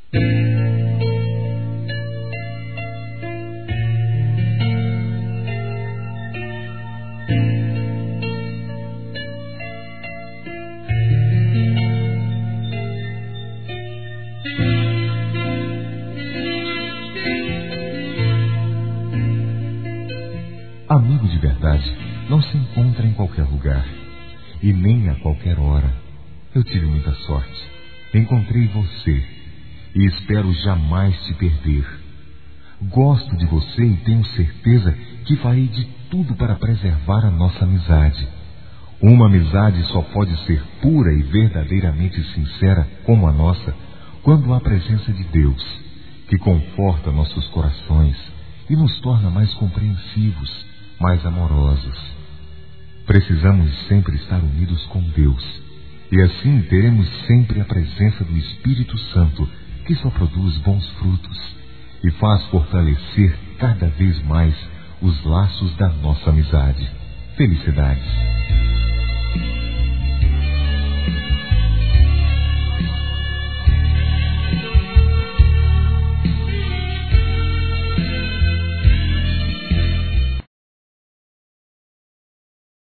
Amigo de verdade não se encontra em qualquer lugar e nem a qualquer hora. Eu tive muita sorte. Encontrei você e espero jamais te perder. Gosto de você e tenho certeza que farei de tudo para preservar a nossa amizade. Uma amizade só pode ser pura e verdadeiramente sincera como a nossa quando há a presença de Deus, que conforta nossos corações e nos torna mais compreensivos, mais amorosos. Precisamos sempre estar unidos com Deus, e assim teremos sempre a presença do Espírito Santo, que só produz bons frutos e faz fortalecer cada vez mais os laços da nossa amizade. Felicidades!